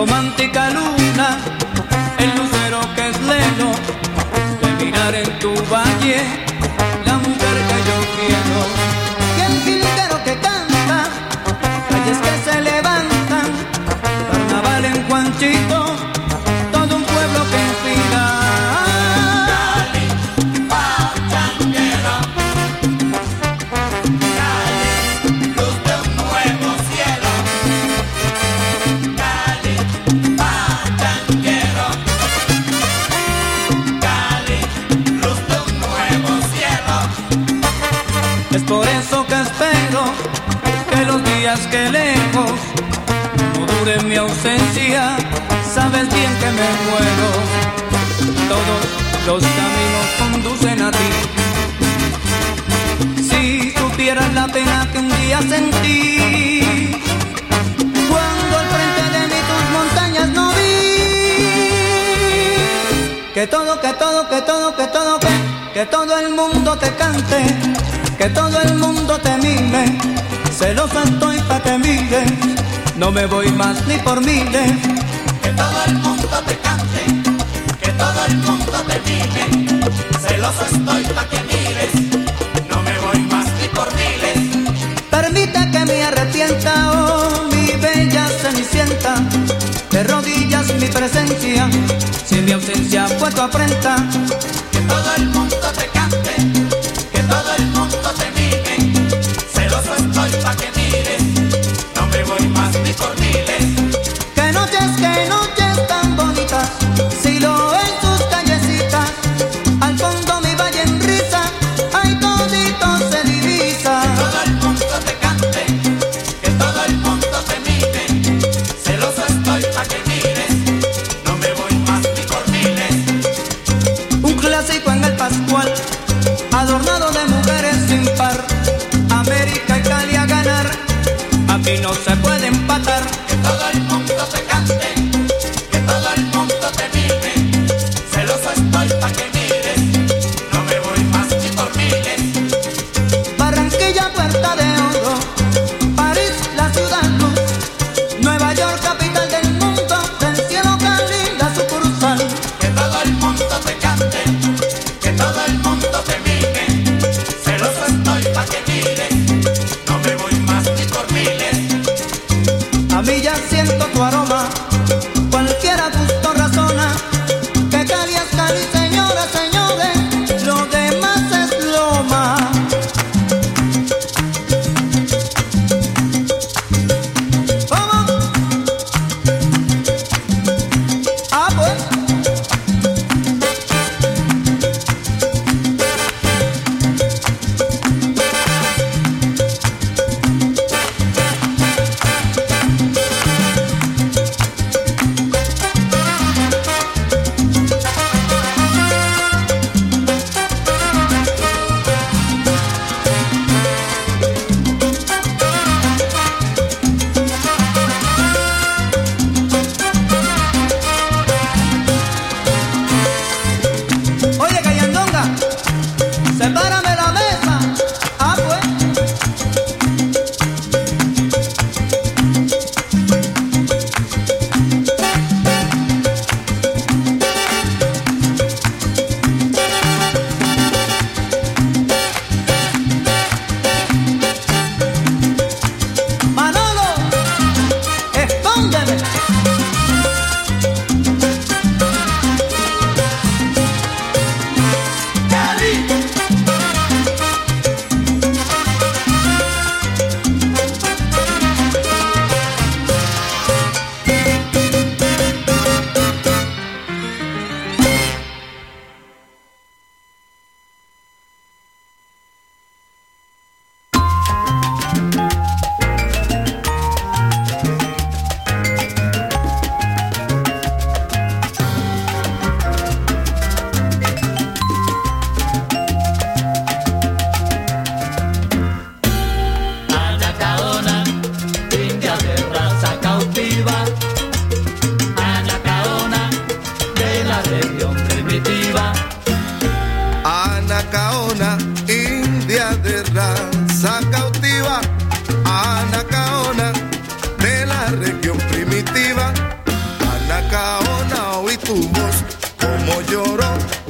romántica luna, el lucero que es lelo, de mirar en tu valle, la mujer que yo quiero. Y el jilguero que canta, calles que se levantan, carnaval en Juanchito, todo un pueblo que inspira. Es por eso que espero que los días que lejos no dure mi ausencia. Sabes bien que me muero. Todos los caminos conducen a ti. Si supieras la pena que un día sentí cuando al frente de mí tus montañas no vi. Que todo el mundo te cante, que todo el mundo te mime, celoso estoy pa' que mires, no me voy más ni por miles. Que todo el mundo te cante, que todo el mundo te mime, celoso estoy pa' que mires, no me voy más ni por miles. Permite que me arrepienta, oh mi bella cenicienta, de rodillas mi presencia, si mi ausencia fue tu afrenta. Que todo el mundo te cante, que todo el mundo te mime, celoso estoy pa' que mires, no me voy más ni por miles. Que noches tan bonitas, si lo en sus callecitas, al fondo mi valle en risa, ay todito se divisa. Que todo el mundo te cante, que todo el mundo te mime, celoso estoy pa' que mires, no me voy más ni por miles. Un clásico en el Pascual, adornado de mujeres sin par, América y Cali a ganar, aquí no se puede empatar. Que todo el mundo te cante, que todo el mundo te mime, celoso estoy pa' que mires, no me voy más ni por miles. Barranquilla, Puerta de Oro, París, la ciudad luz, Nueva York, capital del mundo, del cielo Cali, la sucursal. Que todo el mundo te cante, que todo el mundo te mime, celoso estoy pa' que mires, no me voy más ni por miles.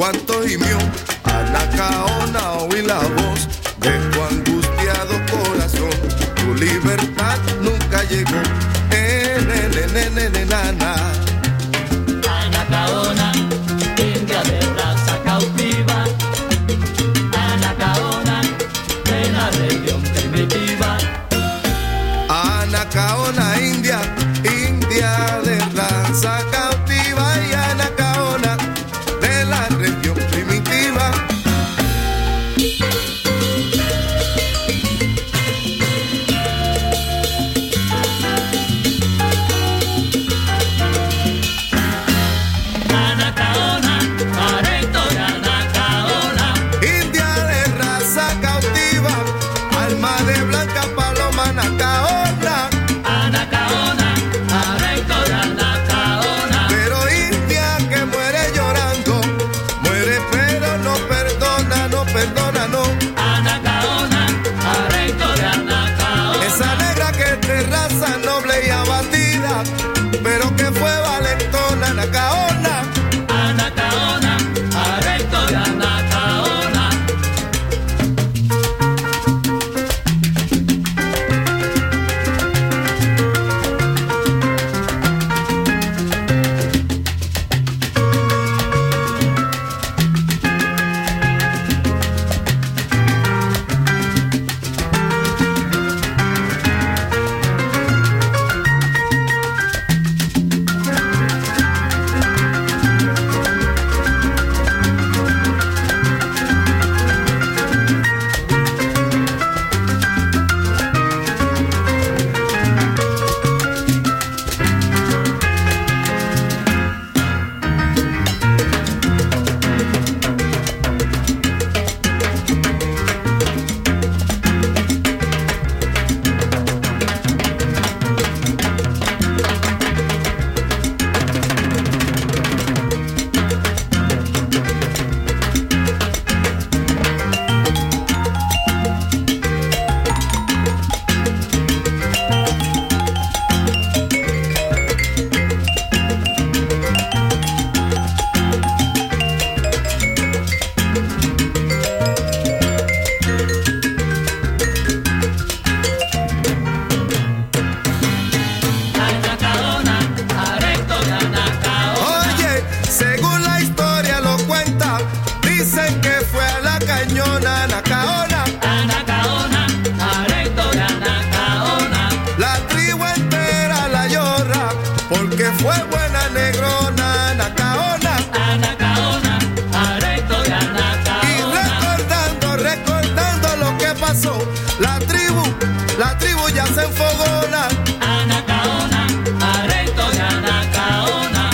cuánto gimió Anacaona, oí la voz de tu angustiado corazón. Tu libertad nunca llegó, nana. Anacaona, india de raza cautiva. Anacaona, de la región primitiva. Anacaona, india de raza cautiva. Y Anacaona, de la región primitiva. Pero que fue valentona, Anacaona. Anacaona, arresto de Anacaona. La tribu ya se enfogona. Anacaona, arresto de Anacaona.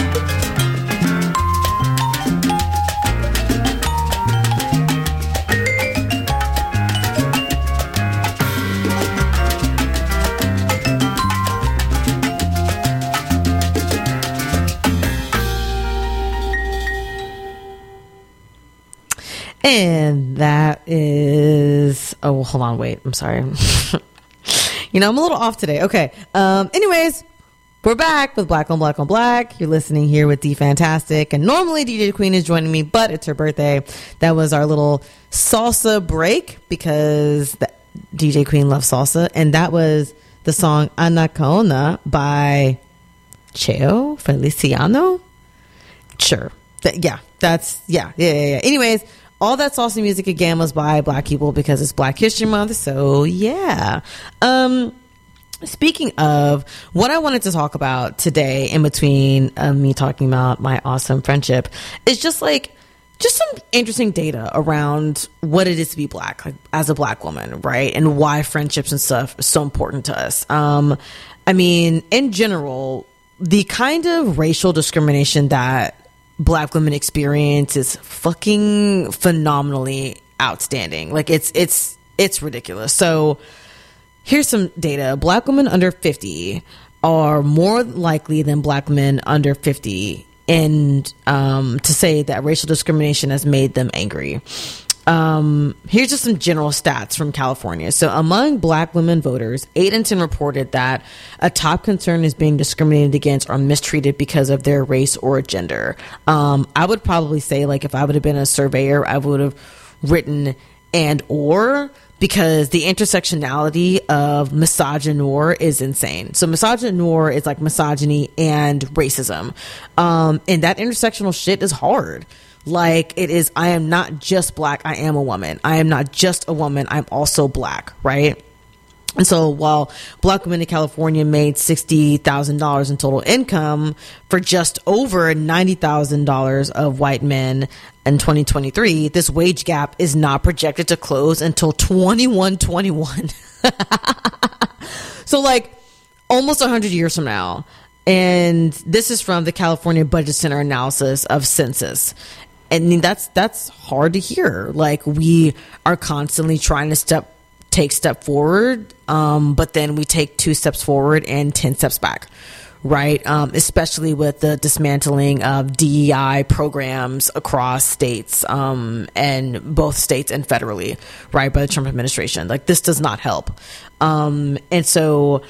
And that is, oh, hold on, wait, I'm sorry. You know, I'm a little off today. Okay. Anyways, we're back with Black on Black on Black. You're listening here with D Fantastic. And normally DJ Queen is joining me, but it's her birthday. That was our little salsa break because DJ Queen loves salsa. And that was the song Anacaona by Cheo Feliciano. Sure. Yeah. Anyways, all that salsa music again was by Black people because it's Black History Month. So yeah. Speaking of what I wanted to talk about today in between me talking about my awesome friendship is just some interesting data around what it is to be Black, like as a Black woman, right? And why friendships and stuff are so important to us. I mean, in general, the kind of racial discrimination that Black women experience is fucking phenomenally outstanding. Like it's ridiculous. So here's some data. Black women under 50 are more likely than Black men under 50 and to say that racial discrimination has made them angry. Here's just some general stats from California. So among black women voters, 8 in 10 reported that a top concern is being discriminated against or mistreated because of their race or gender. I would probably say, like, if I would have been a surveyor, I would have written and or, because the intersectionality of misogynoir is insane. So misogynoir is like misogyny and racism. And that intersectional shit is hard. Like, it is, I am not just black, I am a woman. I am not just a woman, I'm also black, right? And so while black women in California made $60,000 in total income for just over $90,000 of white men in 2023, this wage gap is not projected to close until 2121. So like almost 100 years from now. And this is from the California Budget Center analysis of census. I mean, that's hard to hear. Like, we are constantly trying to take step forward, but then we take 2 steps forward and 10 steps back, right? Especially with the dismantling of DEI programs across states, and both states and federally, right, by the Trump administration. Like, this does not help. And so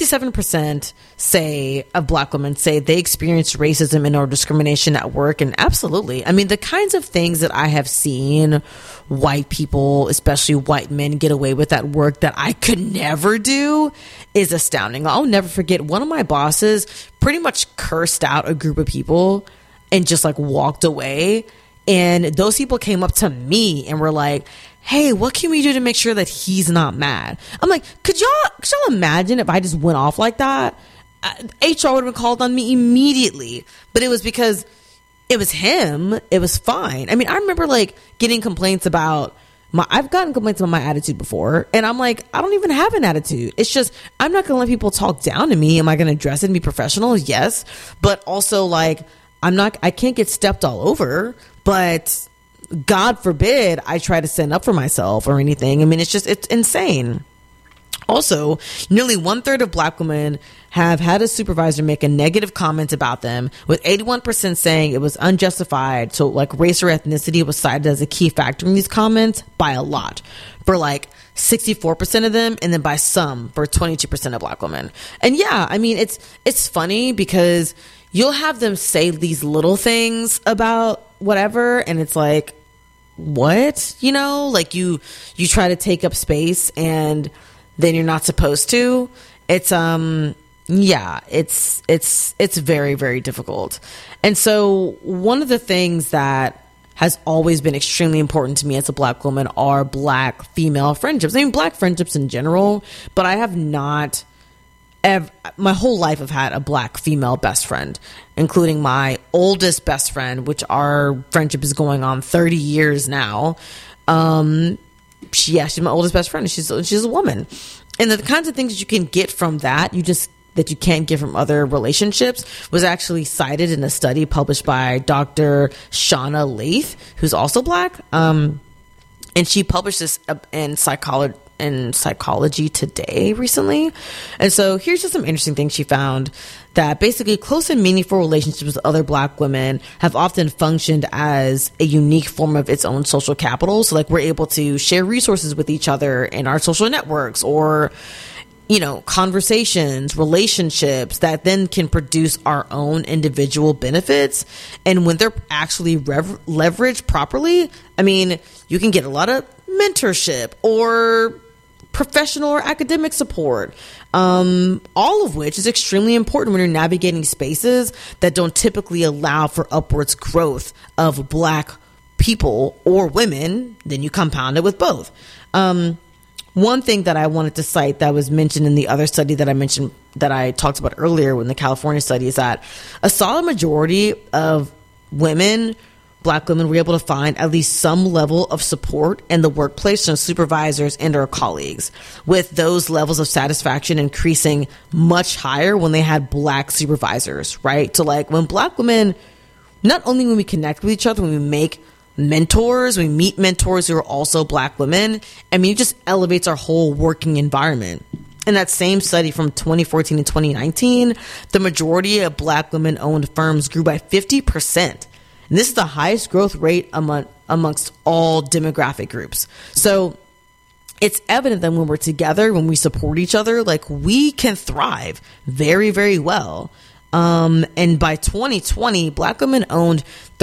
57% of black women say they experienced racism and or discrimination at work. And absolutely, I mean, the kinds of things that I have seen white people, especially white men, get away with at work that I could never do is astounding. I'll never forget, one of my bosses pretty much cursed out a group of people and just like walked away. And those people came up to me and were like, hey, what can we do to make sure that he's not mad? I'm like, could y'all imagine if I just went off like that? HR would have been called on me immediately. But it was because it was him. It was fine. I mean, I remember like getting complaints about I've gotten complaints about my attitude before. And I'm like, I don't even have an attitude. It's just, I'm not going to let people talk down to me. Am I going to address it and be professional? Yes. But also, like, I can't get stepped all over. But God forbid I try to stand up for myself or anything. I mean, it's insane. Also, nearly 1/3 of black women have had a supervisor make a negative comment about them, with 81% saying it was unjustified. So like race or ethnicity was cited as a key factor in these comments by a lot, for like 64% of them, and then by some for 22% of black women. And yeah, I mean, it's funny because you'll have them say these little things about whatever, and it's like, what? You know, like you try to take up space and then you're not supposed to. It's yeah, it's very, very difficult. And so one of the things that has always been extremely important to me as a black woman are black female friendships. I mean, black friendships in general, but I have not my whole life I've had a black female best friend, including my oldest best friend, which our friendship is going on 30 years now. She's my oldest best friend. She's a woman. And the kinds of things that you can get from that, that you can't get from other relationships, was actually cited in a study published by Dr. Shauna Lath, who's also black. And she published this in Psychology Today recently. And so here's just some interesting things she found, that basically close and meaningful relationships with other black women have often functioned as a unique form of its own social capital. So like, we're able to share resources with each other in our social networks, or, you know, conversations, relationships that then can produce our own individual benefits. And when they're actually leveraged properly, I mean, you can get a lot of mentorship or professional or academic support, all of which is extremely important when you're navigating spaces that don't typically allow for upwards growth of black people or women. Then you compound it with both. One thing that I wanted to cite that was mentioned in the other study that I mentioned, that I talked about earlier in the California study, is that a solid majority of black women were able to find at least some level of support in the workplace from supervisors and or colleagues, with those levels of satisfaction increasing much higher when they had black supervisors, right? So like, when black women, not only when we connect with each other, when we make mentors, we meet mentors who are also black women, I mean, it just elevates our whole working environment. In that same study from 2014 and 2019, the majority of black women owned firms grew by 50%. And this is the highest growth rate among amongst all demographic groups. So it's evident that when we're together, when we support each other, like, we can thrive very, very well. And by 2020, Black women owned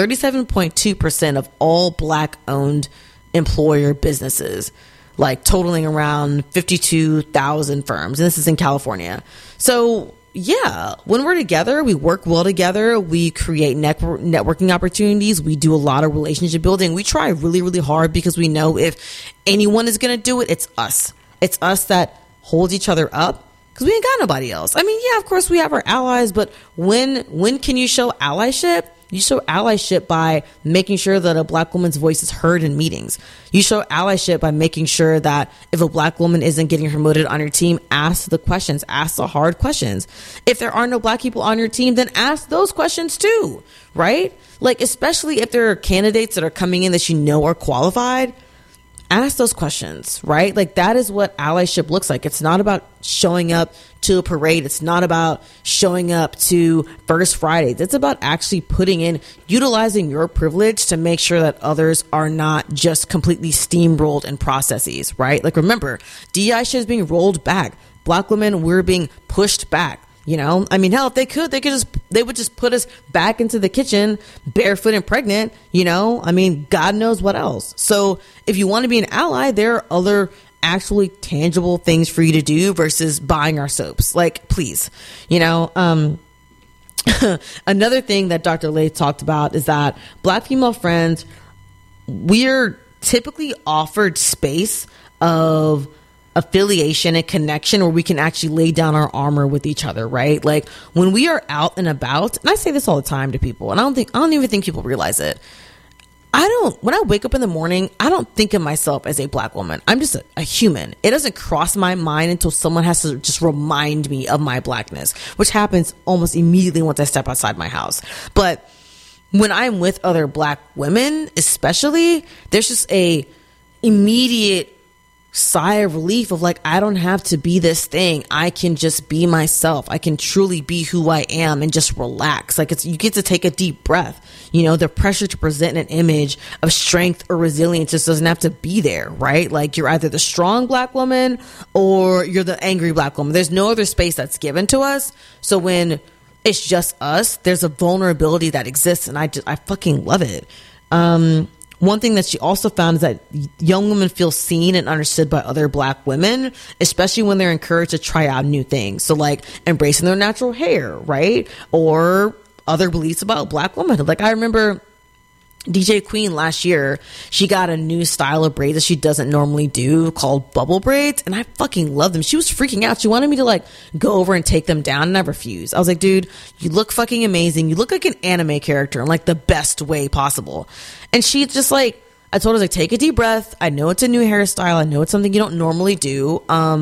37.2% of all Black owned employer businesses, like totaling around 52,000 firms. And this is in California. So yeah, when we're together, we work well together. We create networking opportunities. We do a lot of relationship building. We try really, really hard because we know if anyone is going to do it, it's us. It's us that holds each other up, because we ain't got nobody else. I mean, yeah, of course we have our allies, but when can you show allyship? You show allyship by making sure that a Black woman's voice is heard in meetings. You show allyship by making sure that if a Black woman isn't getting promoted on your team, ask the questions, ask the hard questions. If there are no Black people on your team, then ask those questions too, right? Like, especially if there are candidates that are coming in that you know are qualified, ask those questions, right? Like, that is what allyship looks like. It's not about showing up to a parade. It's not about showing up to First Fridays. It's about actually utilizing your privilege to make sure that others are not just completely steamrolled in processes, right? Like, remember, DEI shit is being rolled back. Black women, we're being pushed back. You know, I mean, hell, if they would just put us back into the kitchen barefoot and pregnant, you know, I mean, God knows what else. So if you want to be an ally, there are other actually tangible things for you to do versus buying our soaps. Like, please, you know, another thing that Dr. Lay talked about is that Black female friends, we're typically offered space of affiliation and connection where we can actually lay down our armor with each other, right? Like, when we are out and about, and I say this all the time to people, and I don't even think people realize it. When I wake up in the morning, I don't think of myself as a Black woman. I'm just a human. It doesn't cross my mind until someone has to just remind me of my Blackness, which happens almost immediately once I step outside my house. But when I'm with other Black women, especially, there's just a immediate sigh of relief of like, I don't have to be this thing. I can just be myself. I can truly be who I am and just relax. Like, you get to take a deep breath. You know, the pressure to present an image of strength or resilience just doesn't have to be there, right? Like, you're either the strong Black woman or you're the angry Black woman. There's no other space that's given to us. So when it's just us, there's a vulnerability that exists, and I fucking love it. One thing that she also found is that young women feel seen and understood by other Black women, especially when they're encouraged to try out new things. So, like, embracing their natural hair, right? Or other beliefs about Black womanhood. Like, I remember DJ Queen last year, she got a new style of braids that she doesn't normally do called bubble braids, and I fucking love them. She was freaking out. She wanted me to like go over and take them down, and I refused. I was like, dude, you look fucking amazing. You look like an anime character in like the best way possible. And she just like, I told her, like, take a deep breath. I know it's a new hairstyle. I know it's something you don't normally do.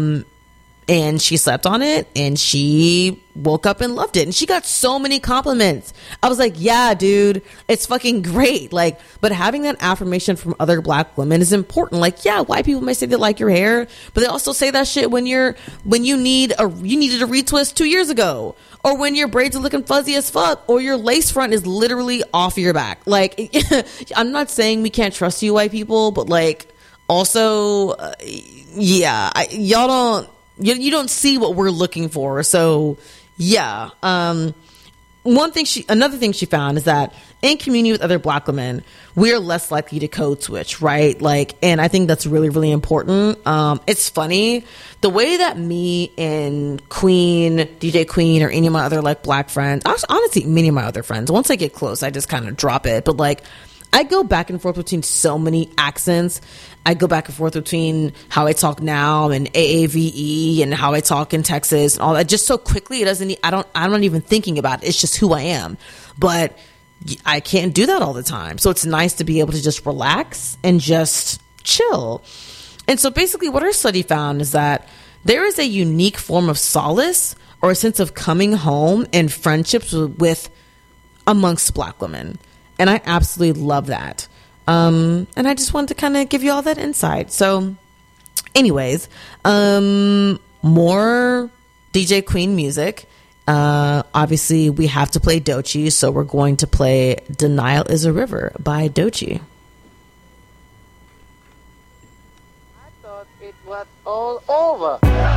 And she slept on it, and she woke up and loved it, and she got so many compliments. I was like, yeah, dude, it's fucking great. Like, but having that affirmation from other Black women is important. Like, yeah, white people may say they like your hair, but they also say that shit when you needed a retwist 2 years ago, or when your braids are looking fuzzy as fuck, or your lace front is literally off your back. Like, I'm not saying we can't trust you, white people, but like, also, yeah, you don't see what we're looking for. So yeah. Another thing she found is that in community with other Black women, we're less likely to code switch, right? Like, and I think that's really, really important. It's funny, the way that me and Queen, DJ Queen, or any of my other like Black friends, honestly, many of my other friends, once I get close, I just kind of drop it. But like, I go back and forth between so many accents. I go back and forth between how I talk now and AAVE and how I talk in Texas and all that, just so quickly. I'm not even thinking about it. It's just who I am. But I can't do that all the time. So it's nice to be able to just relax and just chill. And so basically what our study found is that there is a unique form of solace or a sense of coming home and friendships with amongst Black women. And I absolutely love that. And I just wanted to kind of give you all that insight. So anyways, more DJ Queen music. Obviously we have to play Doechii, so we're going to play Denial is a River by Doechii. sweat all over.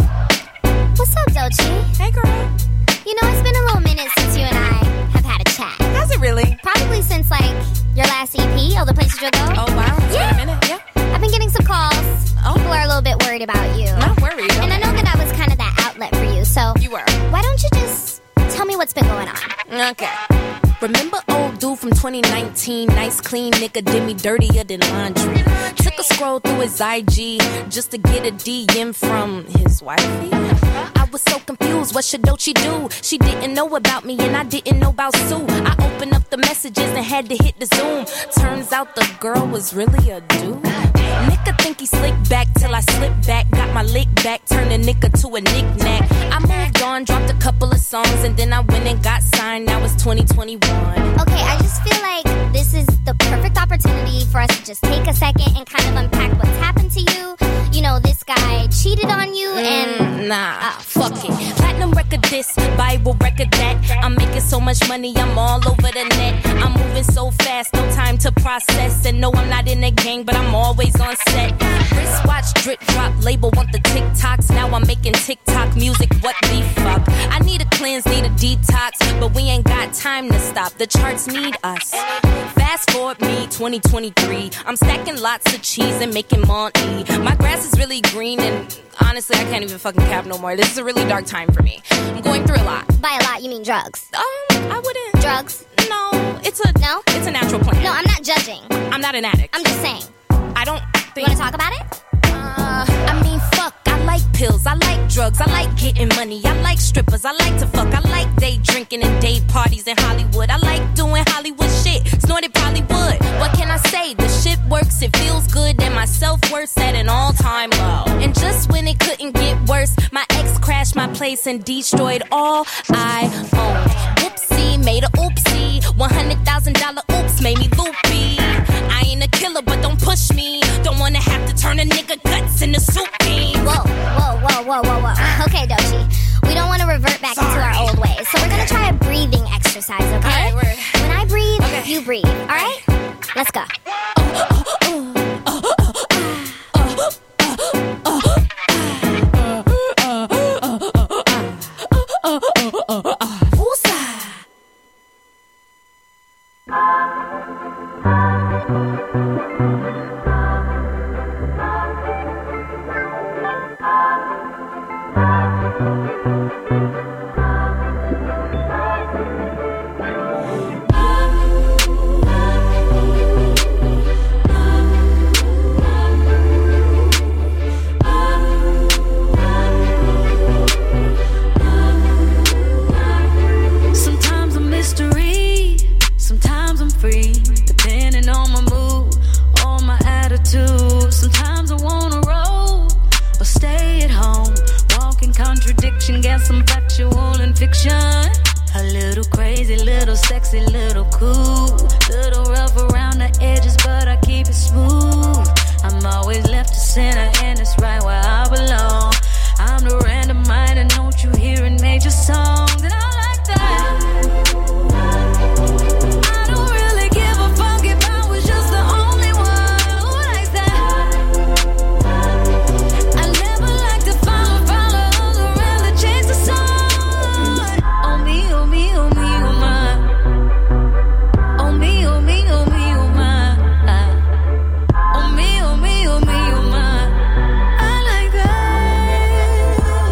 What's up, Doechii? Hey, girl. You know, it's been a little minute since you and I have had a chat. Has it really? Probably since, like, your last EP, All the Places You'll Go. Oh, wow. It's been a minute, yeah. I've been getting some calls. Oh. People are a little bit worried about you. Not worried. And I know that I was kind of that outlet for you, so... You were. Why don't you just tell me what's been going on? Okay. Remember old dude from 2019? Nice, clean nigga did me dirtier than laundry. Took a scroll through his IG just to get a DM from his wifey. I was so confused, what should Doechii do? She didn't know about me and I didn't know about Sue. I opened up the messages and had to hit the Zoom. Turns out the girl was really a dude. Nigga think he slick back till I slip back. Got my lick back, turned a nigga to a knick-knack. I moved on, dropped a couple of songs, and then I went and got signed. Now it's 2021. Okay, I just feel like this is the perfect opportunity for us to just take a second and kind of unpack what's happened to you. You know, this guy cheated on you and... Fuck it. Platinum record this, Bible record that. I'm making so much money, I'm all over the net. I'm moving so fast, no time to process. And no, I'm not in a gang, but I'm always on set. Wristwatch, drip drop, label want the TikToks. Now I'm making TikTok music, what the fuck? I need a cleanse, need a detox, but we ain't got time to stop. The charts need us. Fast forward me, 2023. I'm stacking lots of cheese and making money. My grass is really green and honestly, I can't even fucking cap no more. This is a really dark time for me. I'm going through a lot. By a lot, you mean drugs? I wouldn't. Drugs? No, it's a natural plan. No, I'm not judging. I'm not an addict. I'm just saying. I don't think... You want to talk about it? I mean, fuck. I like pills. I like drugs. I like getting money. I like strippers. I like to fuck. I like day drinking and day parties in Hollywood. I like doing Hollywood shit. Snorted probably would. What can I say? The shit works. It feels good. And my self-worth's at an all-time low. And just when it couldn't get worse, my ex crashed my place and destroyed all I owned. Whoopsie, made a oopsie. $100,000 oops made me loopy. I ain't a killer, but don't push me. Don't wanna have to turn a nigga guts into soup beans. Whoa. Okay, Doechii. We don't want to revert back into our old ways. So we're gonna try a breathing exercise, okay? All right, when I breathe, you breathe. All right? Let's go. Got some factual and fiction. A little crazy, little sexy, little cool. Little rough around the edges, but I keep it smooth. I'm always left to center, and it's right where I belong. I'm the random mind, and don't you hear in major songs? And I like that. I don't really give a fuck if I was just the only one who likes that. I never like to follow others around to chase the sun. Oh me, oh me, oh me, oh my. Oh me, oh me, oh me, oh my. Oh me, oh me, oh me, oh my. I like that.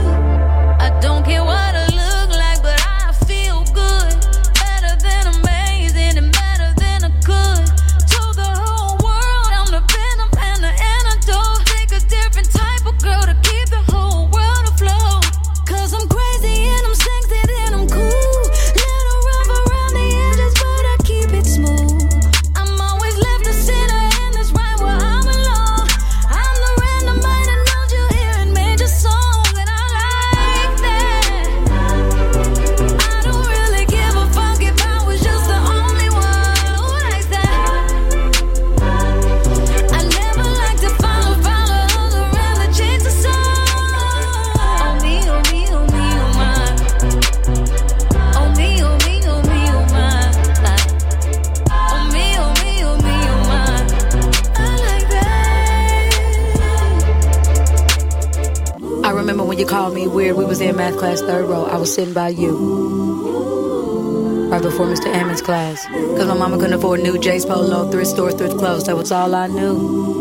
we was in math class, third row. I was sitting by you. Right before Mr. Ammons' class. Cause my mama couldn't afford new J's Polo, thrift store, thrift clothes. That was all I knew.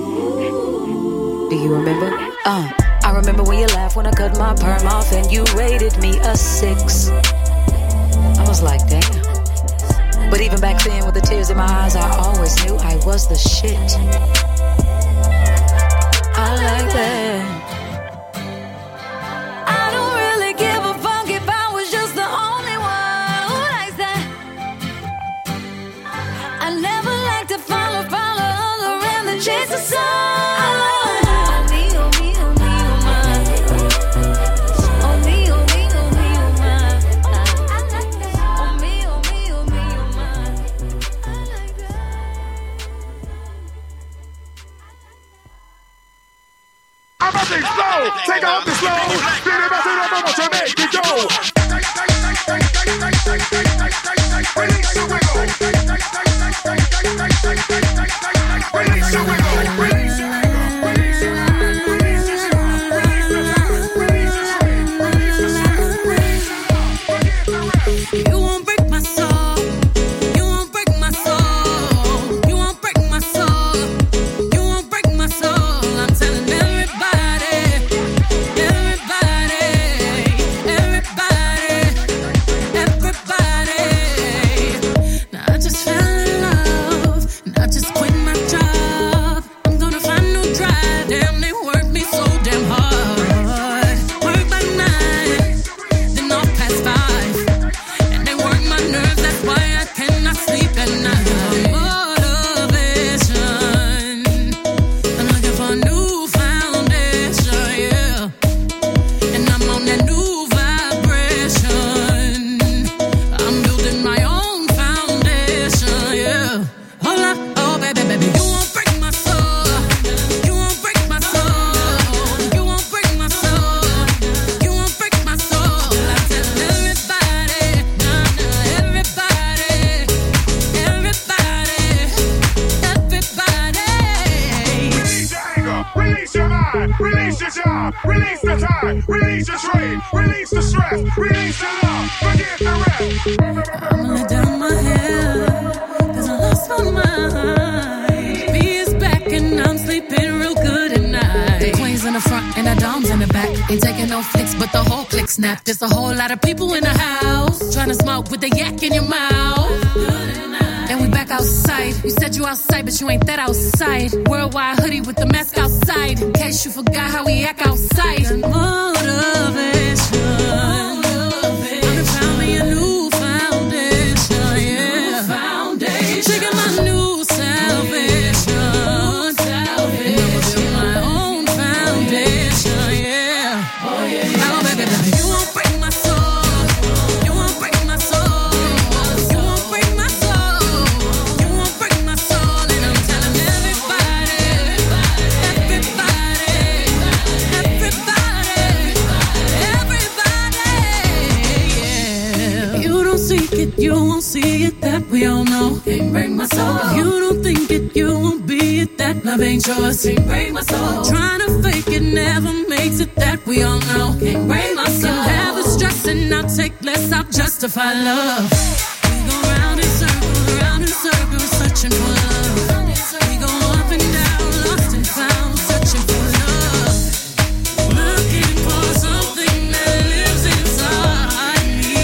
Do you remember? I remember when you laughed when I cut my perm off and you rated me a 6. I was like, damn. But even back then with the tears in my eyes, I always knew I was the shit. I like that. I don't really give a fuck if I was just the only one who likes that. I never like to follow other and then chase the sun. Take off the slow. Vamos a make it go. Release the wiggle. Release the wiggle. Release the snap. There's a whole lot of people in the house trying to smoke with the yak in your mouth. And we back outside. You said you outside, but you ain't that outside. Worldwide hoodie with the mask outside. In case you forgot how we act outside. Motivation. I'm found me a new foundation. Yeah. Checking my new salvation. Building my own foundation. Yeah. Oh yeah. Oh baby, baby. You won't see it, that we all know. Can't break my soul. If you don't think it, you won't be it. That love ain't yours. Can't break my soul. Trying to fake it never makes it. That we all know. Can't break my soul. Can have the stress and I'll take less. I'll justify love. We go round in circles, searching for love. We go up and down, lost and found, searching for love. Looking for something that lives inside me.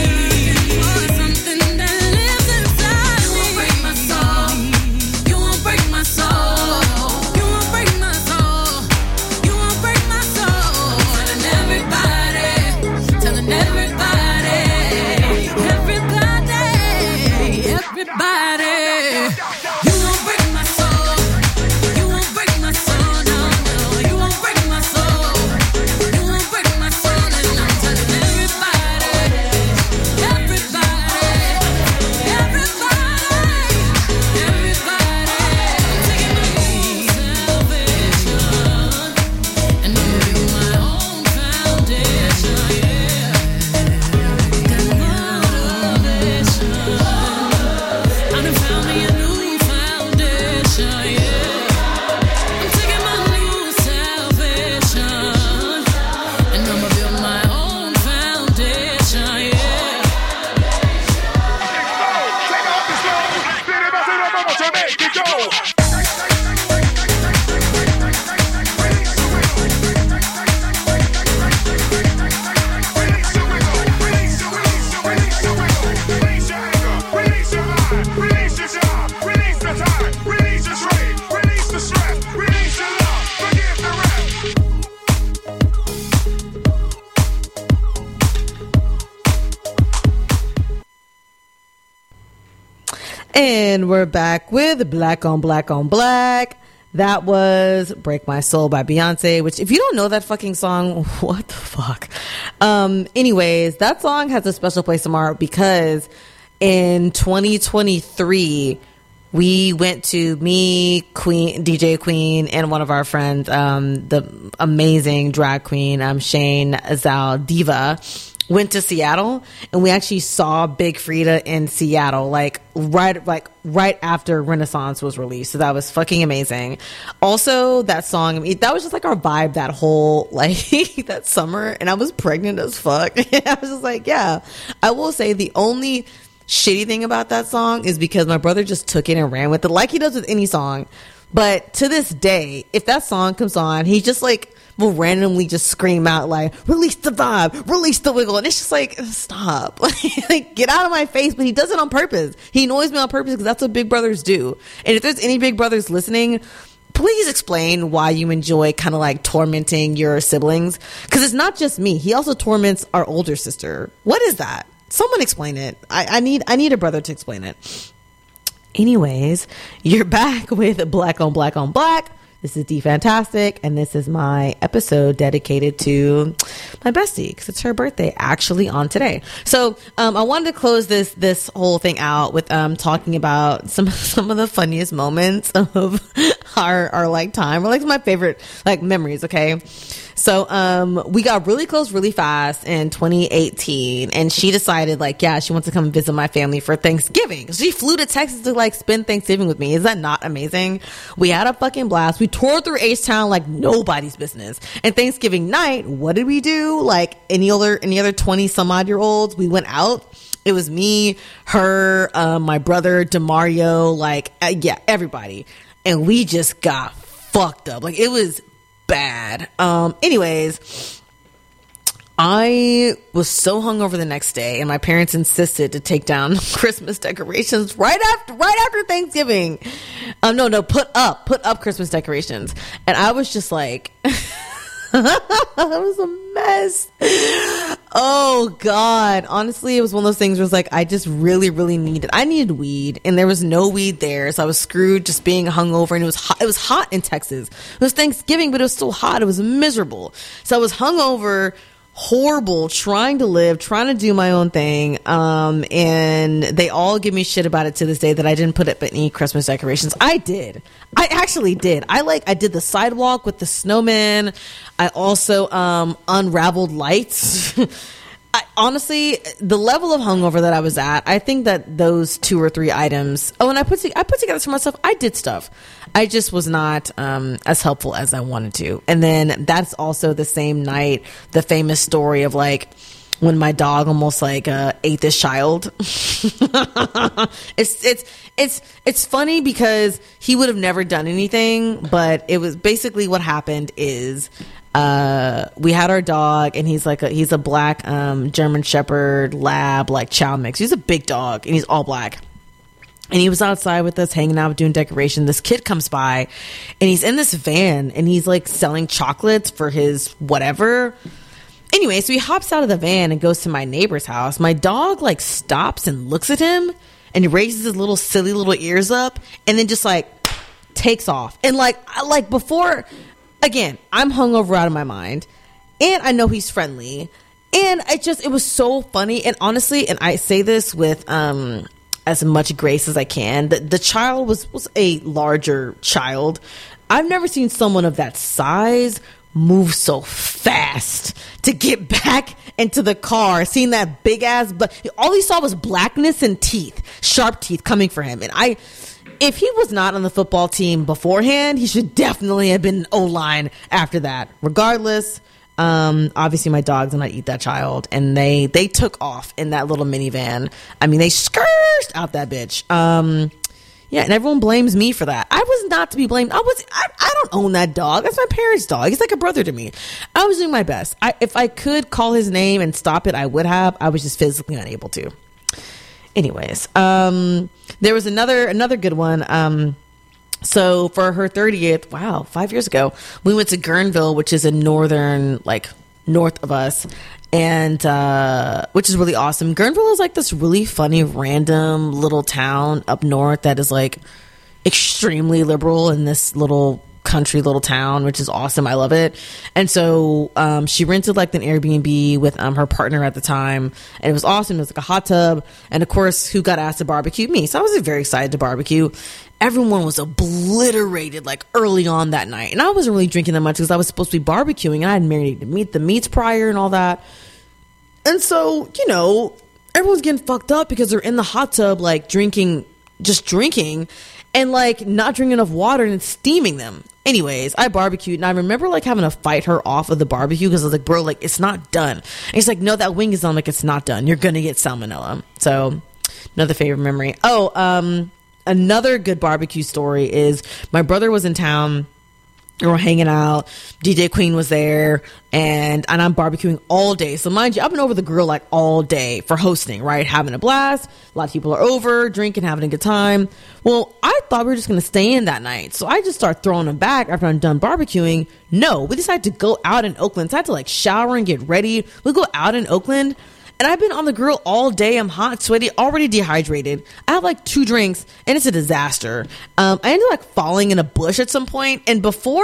Everybody, you won't make it go. And we're back with Black on Black on Black. That was Break My Soul by Beyonce, which if you don't know that fucking song, what the fuck? Anyways, that song has a special place in my heart because in 2023, we went to me, Queen, DJ Queen, and one of our friends, the amazing drag queen, Shane Azal Diva, went to Seattle, and we actually saw Big Frida in Seattle, right after Renaissance was released. So that was fucking amazing. Also, that song, I mean, that was just like our vibe that whole, that summer, and I was pregnant as fuck. I was just like, yeah. I will say the only shitty thing about that song is because my brother just took it and ran with it like he does with any song. But to this day, if that song comes on, he just will randomly just scream out release the vibe, release the wiggle. And it's just like, stop. Get out of my face. But he does it on purpose. He annoys me on purpose because that's what big brothers do. And if there's any big brothers listening, please explain why you enjoy kind of tormenting your siblings. Because it's not just me. He also torments our older sister. What is that? Someone explain it. I need a brother to explain it. Anyways, you're back with Black on Black on Black. This is D Fantastic, and this is my episode dedicated to my bestie because it's her birthday actually on today. So I wanted to close this whole thing out with talking about some of the funniest moments of our time, or my favorite memories. Okay, so we got really close really fast in 2018, and she decided she wants to come visit my family for Thanksgiving. She flew to Texas to spend Thanksgiving with me. Is that not amazing? We had a fucking blast. We tore through H-Town like nobody's business. And Thanksgiving night, what did we do? Like any other 20 some odd year olds, we went out. It was me, her, my brother, DeMario, everybody. And we just got fucked up. It was bad. Anyways, I was so hungover the next day, and my parents insisted to take down Christmas decorations right after Thanksgiving. Put up Christmas decorations, and I was just like, it was a mess. Oh God, honestly, it was one of those things where it's I just really needed weed, and there was no weed there, so I was screwed just being hungover. And it was hot in Texas. It was Thanksgiving, but it was still hot. It was miserable. So I was hungover, horrible, trying to do my own thing, and they all give me shit about it to this day that I didn't put up any Christmas decorations. I actually did. I did the sidewalk with the snowman. I also unraveled lights. Honestly, the level of hungover that I was at, I think that those 2 or 3 items. Oh, and I put together for myself. I did stuff. I just was not as helpful as I wanted to. And then that's also the same night, the famous story of when my dog almost ate this child. It's funny because he would have never done anything, but it was basically what happened is we had our dog, and he's a black German Shepherd Lab chow mix. He's a big dog, and he's all black. And he was outside with us, hanging out, doing decoration. This kid comes by, and he's in this van, and he's selling chocolates for his whatever. Anyway, so he hops out of the van and goes to my neighbor's house. My dog stops and looks at him, and he raises his little silly little ears up, and then just takes off. And before, again, I'm hungover out of my mind, and I know he's friendly, and it was so funny. And honestly, and I say this with as much grace as I can, the child was a larger child. I've never seen someone of that size move so fast to get back into the car, seeing that big ass, but all he saw was blackness and teeth, sharp teeth coming for him. And if he was not on the football team beforehand, he should definitely have been an O-line after that. Regardless, obviously my dog did not eat that child, and they took off in that little minivan. I mean, they skirted out that bitch. Yeah, and everyone blames me for that. I was not to be blamed. I don't own that dog. That's my parents' dog. He's like a brother to me. I was doing my best. If I could call his name and stop it, I would have. I was just physically unable to. Anyways, there was another good one. So for her 30th, wow, 5 years ago, we went to Guerneville, which is in northern, like north of us, and which is really awesome. Guerneville is like this really funny, random little town up north that is like extremely liberal in this little country little town, which is awesome. I love it. And so she rented like an Airbnb with her partner at the time, and it was awesome. It was like a hot tub, and of course, who got asked to barbecue? Me. So I was very excited to barbecue. Everyone was obliterated like early on that night, and I wasn't really drinking that much because I was supposed to be barbecuing, and I had marinated the meats prior and all that. And so, you know, everyone's getting fucked up because they're in the hot tub, like drinking, and like not drinking enough water and steaming them. Anyways, I barbecued, and I remember like having to fight her off of the barbecue because I was like, bro, like it's not done. And he's like, no, that wing is on. Like, it's not done. You're gonna get salmonella. So another favorite memory. Another good barbecue story is my brother was in town. We were hanging out. DJ Queen was there, and I'm barbecuing all day. So mind you, I've been over the grill like all day for hosting, right? Having a blast. A lot of people are over, drinking, having a good time. Well, I thought we were just going to stay in that night. So I just start throwing them back after I'm done barbecuing. No, we decided to go out in Oakland. So I had to like shower and get ready. We go out in Oakland. And I've been on the grill all day. I'm hot, sweaty, already dehydrated. I have like 2 drinks, and it's a disaster. I ended up like falling in a bush at some point. And before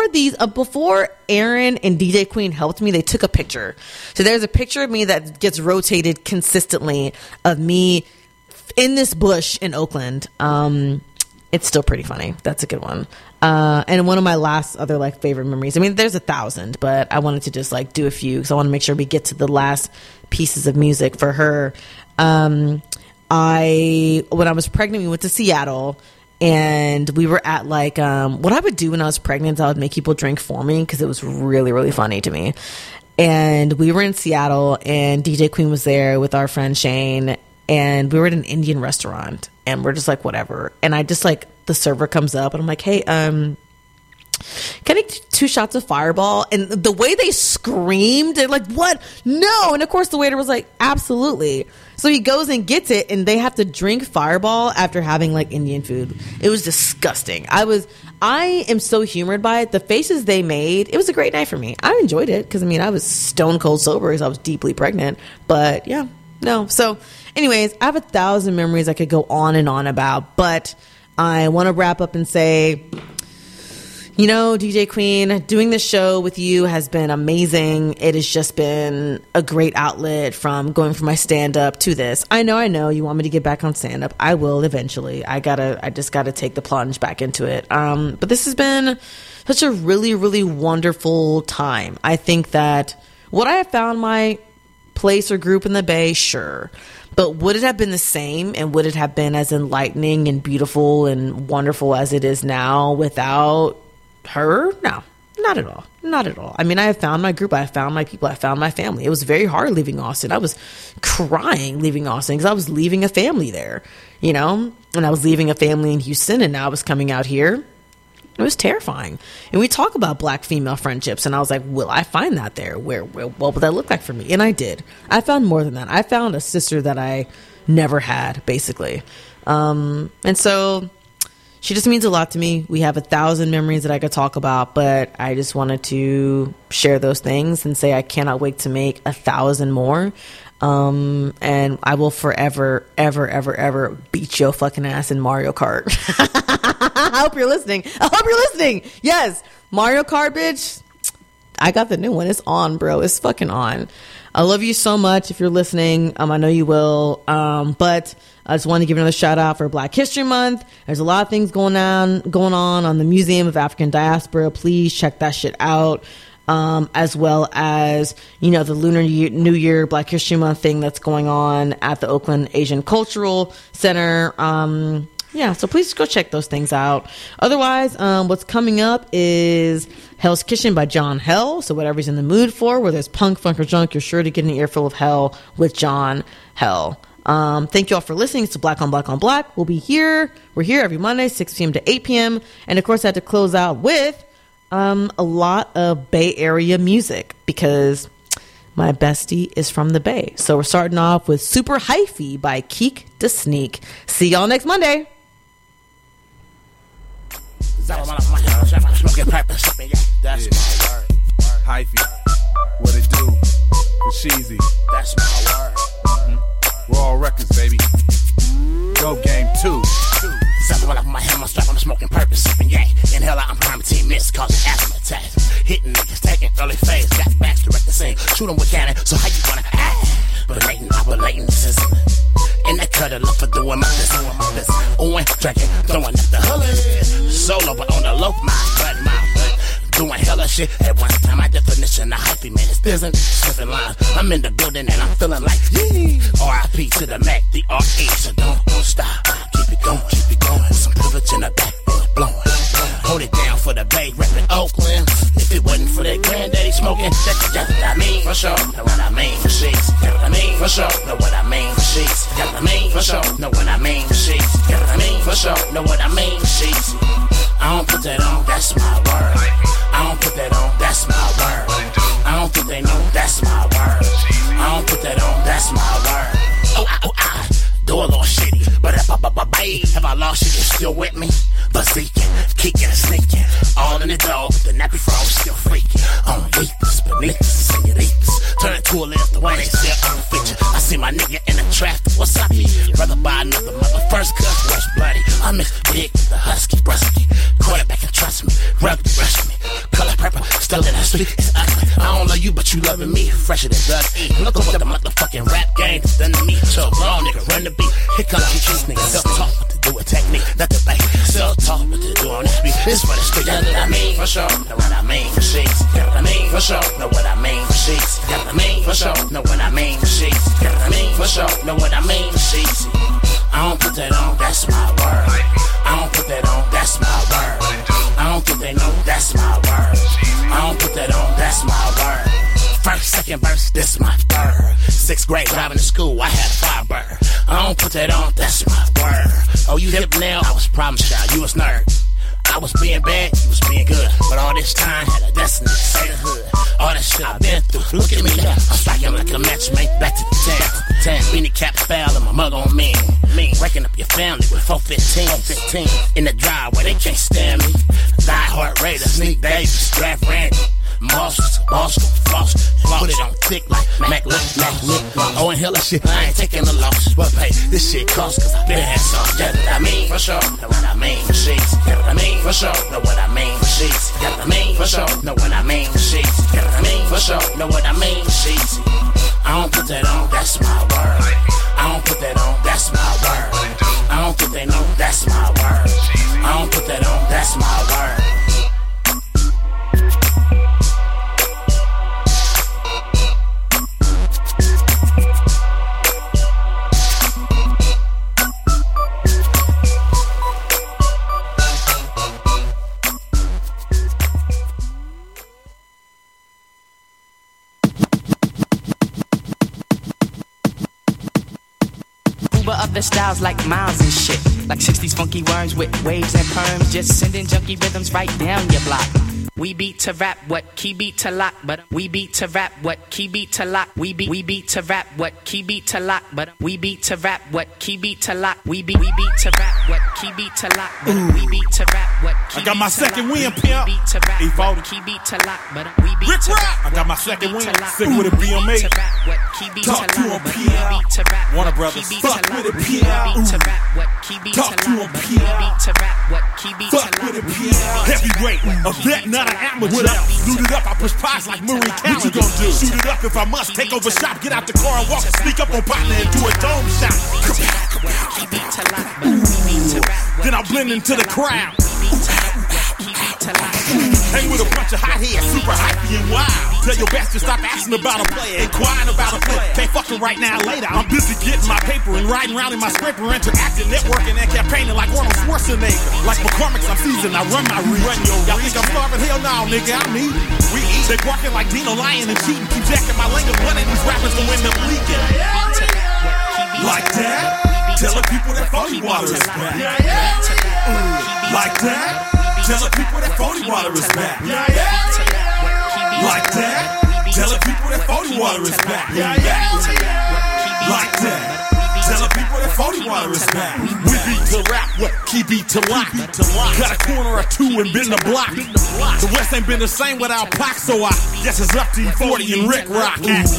Aaron and DJ Queen helped me, they took a picture. So there's a picture of me that gets rotated consistently of me in this bush in Oakland. It's still pretty funny. That's a good one. And one of my last other like favorite memories. I mean, there's 1,000, but I wanted to just like do a few because I want to make sure we get to the last pieces of music for her. When I was pregnant, we went to Seattle, and we were at like what I would do when I was pregnant is I would make people drink for me because it was really, really funny to me. And we were in Seattle, and DJ Queen was there with our friend Shane, and we were at an Indian restaurant, and we're just like, whatever. And I just like, the server comes up, and I'm like, hey, can I get 2 shots of Fireball? And the way they screamed, they're like, what? No. And of course the waiter was like, absolutely. So he goes and gets it, and they have to drink Fireball after having like Indian food. It was disgusting. I am so humored by it. The faces they made, it was a great night for me. I enjoyed it because I mean, I was stone cold sober because I was deeply pregnant, but yeah, no. So anyways, I have 1,000 memories I could go on and on about, but I want to wrap up and say, you know, DJ Queen, doing this show with you has been amazing. It has just been a great outlet from going from my stand-up to this. I know you want me to get back on stand-up. I will eventually. I just gotta take the plunge back into it. But this has been such a really, really wonderful time. I think that would I have found my place or group in the Bay? Sure. But would it have been the same, and would it have been as enlightening and beautiful and wonderful as it is now without her? No, not at all. Not at all. I mean, I have found my group. I have found my people. I found my family. It was very hard leaving Austin. I was crying leaving Austin because I was leaving a family there, you know, and I was leaving a family in Houston, and now I was coming out here. It was terrifying. And we talk about Black female friendships, and I was like, will I find that there? What would that look like for me? And I did. I found more than that. I found a sister that I never had, basically. And so she just means a lot to me. We have 1,000 memories that I could talk about, but I just wanted to share those things and say I cannot wait to make 1,000 more. And I will forever, ever, ever, ever beat your fucking ass in Mario Kart. I hope you're listening. Yes. Mario Kart, bitch. I got the new one. It's on, bro. It's fucking on. I love you so much. If you're listening, I know you will. But I just want to give another shout out for Black History Month. There's a lot of things going on the Museum of African Diaspora. Please check that shit out. As well as, you know, the Lunar New Year Black History Month thing that's going on at the Oakland Asian Cultural Center. Yeah, so please go check those things out. Otherwise, what's coming up is Hell's Kitchen by John Hell. So whatever he's in the mood for, where there's punk, funk, or junk, you're sure to get an earful of Hell with John Hell. Thank you all for listening to Black on Black on Black. We're here every Monday, 6 p.m. to 8 p.m. And of course, I had to close out with a lot of Bay Area music because my bestie is from the Bay. So we're starting off with Super Hyphy by Keek Da Sneak. See y'all next Monday. That's my word. Hyphy, what it do? Sheezy, that's my word. Raw Records, baby. Go Game 2. Something while I put my hand on my strap, I'm smoking purpose, sipping yak. Inhale out, I'm priming team miss, causing asthma attacks. Hitting niggas, taking early phase, got backs, direct the scene. Shoot 'em with cannon, so how you gonna act? Belating, operating, sizzling. In that cutter, look for doing my business. Ooh, drinking, throwing up the hood. Solo, but on the low, my doing hella shit at one time. My definition of hyphy, man, it's isn't slipping lines. I'm in the building and I'm feeling like, yee. R.I.P. to the Mac, the R.E. So don't stop. Keep it going. With some privilege in the back, blowing. Hold it down for the Bay, reppin' Oakland. If it wasn't for that granddaddy smoking, that's what I mean for sure. Know what I mean for sheets. Know what I mean for sure. Know what I mean for sheets. Know what I mean for sure. Know what I mean for sheets. Know what I mean for sure. Know what I mean for sheets. I don't put that on, that's my word. I don't put that on, that's my word. I don't think they know, that's my word. I don't put that on, that's my word. Oh, do a little shitty, but have I lost you? You still with me? But seeking, kicking, sneaking, all in the door. The nappy frog still freaking. On leaks, beneath the senoritas. Turn it to a left, the way they say on the feature. I see my nigga in the traffic. What's up, brother? Buy another mother. First cut, was bloody. I miss big with the husky, brusky. Quarterback and trust me, rugby, rush me. Color purple, still in the street, it's ugly. I don't love you, but you loving me. Fresher than blood. Look at what the motherfucking rap game has done to me. So grown nigga, run the beat. Here comes these niggas. Self-talk, what to do with technique. Not the bank. Self-talk, what to do on this beat. This for the street. Know what I mean for sure. Know what I mean for sheets. Know what I mean for sure. Know what I mean for sheets. Know what I mean for sure. Know what I mean for sheets. Know what I mean for sure. Know what I mean for sheets. I don't put that on, that's my word. I don't put that on, that's my word. I don't think they know, that's my word. I don't put that on, that's my word. First, second verse, this my third. 6th grade, driving to school, I had a Firebird. I don't put that on, that's my word. Oh, you hip now? I was problem child, you was nerd. I was being bad, you was being good. But all this time, had a destiny to say the hood. All that shit I've been through, look at me now. I'm striking like a matchmate, back to the town. Beanie cap foul and my mug on me. Breaking up your family with 415. In the driveway, they can't stand me. Die Hard Raider, Sneak Davis, Draft Randy. Monsters, Foster, put it on thick like Mac. Oh, and hella shit, I ain't taking a loss. But hey, this shit costs cause I been had some. Know what I mean for sure. Know what I mean for sheets. Know what I mean for sure. Know what I mean for sheets. Know what I mean for sure. Know what I mean for sheets. Know what I mean for sure. Know what I mean for sheets. I don't put that on, that's my word. I don't put that on, that's my word. I don't think they know, that's my word. I don't put that on, that's my word. Other styles like miles and shit, like 60s funky worms with waves and perms, just sending junky rhythms right down your block. We beat to rap what key beat to lock, but we beat to rap what key beat to lock. We beat to rap what key beat to lock, but we beat to rap what key beat to lock. We beat to rap what key beat to lock, but we beat to rap what key beat to lock. I got my second win, pimp. Beat to rap what key beat to lock, but we beat to rap. I got my second win. Sick with a BMA. Talk to him, pimp. Warner Brothers. Fuck with a pimp. Talk to him, pimp. Fuck with a pimp. Heavyweight, a vet, not an amateur. Loot it up, I push pies like Murray Callen. What you gonna do? Shoot it up if I must. Take over shop, get out the car and walk. Sneak up on partner and do a dome shot. Then I'll blend into the crowd. Hang with a bunch of hotheads, super hypey and wild. Tell your best to stop asking about a player, inquiring about a player. Can't fucking right now, later. I'm busy getting my paper and riding around in my scraper, interacting, networking, and campaigning like Arnold Schwarzenegger. Like McCormick's, I'm seasoned, I run my reach. Y'all think I'm starving? Hell no, nigga, I'm eating. We eat. They barking like Dino lying and cheating. Keep jacking my language, one of these rappers to end up leaking. Like that. water is back. Like that? Tell the people that phony water is back. Like that? Tell the people that phony water is back. Like that? Tell the people that phony water is back. We beat to rap, what key beat to lock. Got a corner or two and been the block. The West ain't been the same without Pac, so I guess it's up to E40 and Rick Rock.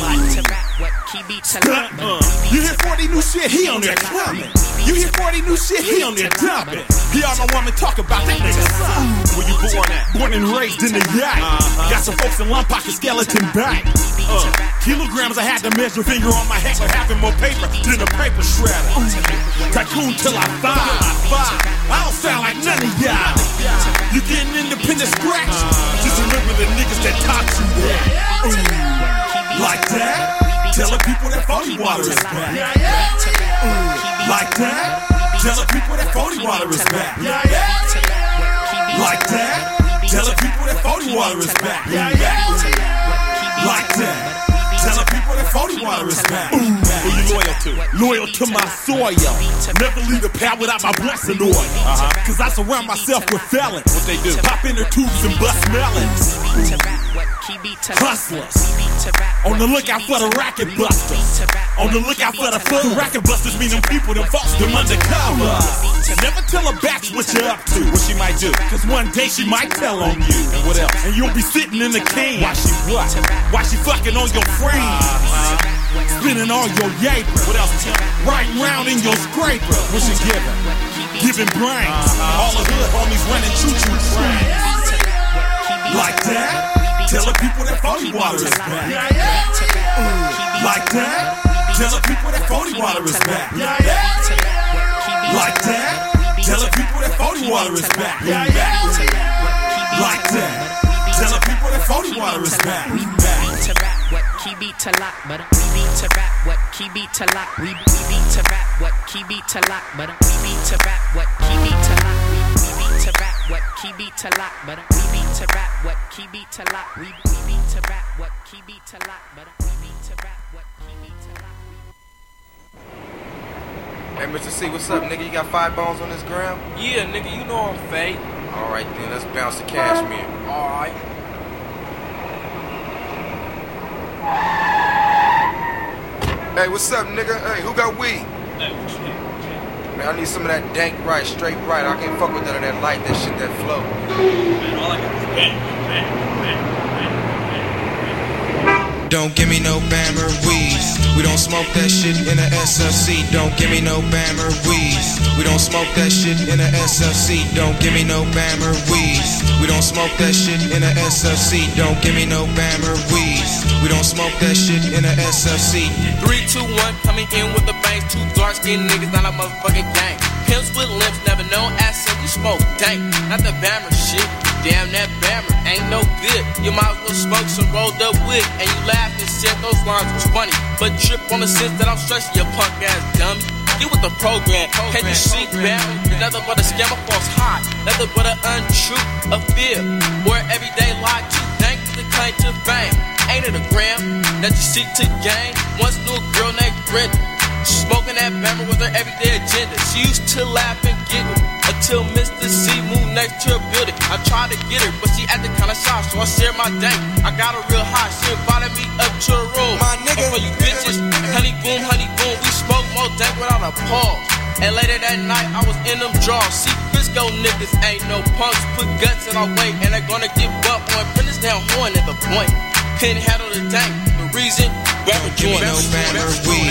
You hear 40 new shit, he on there coming. You hear 40 new shit, he on there dumping. He all my woman talk about that nigga son. Where you born at? Born and raised in the yacht. Got some folks in lump pocket skeleton back. Kilograms I had to measure, finger on my head, but having more paper than a paper shredder. Tycoon till I five. I don't sound like none of y'all. You getting independent scratch? Just remember the niggas that taught you that. Like that? Tell the people that phony water is back. Like that? Tell the people that phony water is back. Like that? Tell the people that phony water is back. Like that? Tell the people that phony water is back. Who you loyal to? Loyal to my soil. Never leave a pal without my blessing oil. Cause I surround myself with felons. What they do? Pop in their tubes and bust melons. Hustlers. On the lookout for the racket busters. On the lookout for the full racket busters. Mean them people, them folks, them undercover. Never tell a batch what you're up to. What she might do. Cause one day she might tell on you. And what else? And you'll be sitting in the can. Why she what? Why she fucking on your friends? Spinning all your yaper. What else? Riding round in your scraper. What she giving? Giving brains. All the hood homies running choo-choo trains. Like that? Tell the people that phony water is back. Like that? Tell the people that phony water is back. Like that? Tell the people that phony water is back. Like that? Tell the people that phony water is back. To rap what key beat to lock, but we beat to rap what key beat to lock. We beat to rap what key beat to lock, but we beat to rap what key beat to lock. We beat to rap what key beat to lock, but we beat to rap what key beat to lock. We beat to rap what key beat to lock, but we beat to rap what key beat to lock. Hey, Mr. C, what's up, nigga? You got 5 bones on this ground? Yeah, nigga, you know I'm fake. Alright then, let's bounce the cashmere. Alright. Hey, what's up, nigga? Hey, who got weed? Hey, what you need? Man, I need some of that dank right, straight right. I can't fuck with none of that light, that shit, that flow. Man, all I got is bang. Don't give me no Bammer weed. We don't smoke that shit in a SFC. Don't give me no Bammer weed. We don't smoke that shit in a SFC. Don't give me no Bammer weed. We don't smoke that shit in a SFC. Don't give me no Bammer weed. We don't smoke that shit in a SFC. 3, 2, 1, coming in with the bangs. 2 dark skinned niggas, not a motherfucking gang. Pimps with limps, never known accent. We smoke dank, not the Bammer shit. Damn, that Bammer ain't no good. You might as well smoke some rolled up wig. And you laugh and said those lines was funny, but trip on the sense that I'm stressing your punk ass dummy. Get with the program, can't you see Bammer? Nothing but a scam, a false high. Nothing but an untrue, a fear, or an everyday lie too. Thank you to claim to fame. Ain't it a gram that you seek to gain? Once knew a girl named Brenda. Smoking that Bammer was her everyday agenda. She used to laugh and giggle until Mr. C moved next to her building. I tried to get her, but she acted kinda shy, so I shared my dank. I got her real high, she invited me up to her room. My nigga, for you bitches, honey boom, we smoke more dank without a pause. And later that night, I was in them draws. See, Frisco niggas ain't no punks. Put guts in our way, and they're gonna give up on Brenda's down horn at the point. Couldn't handle the dank. The reason, Bammer joint. No Bammer weed.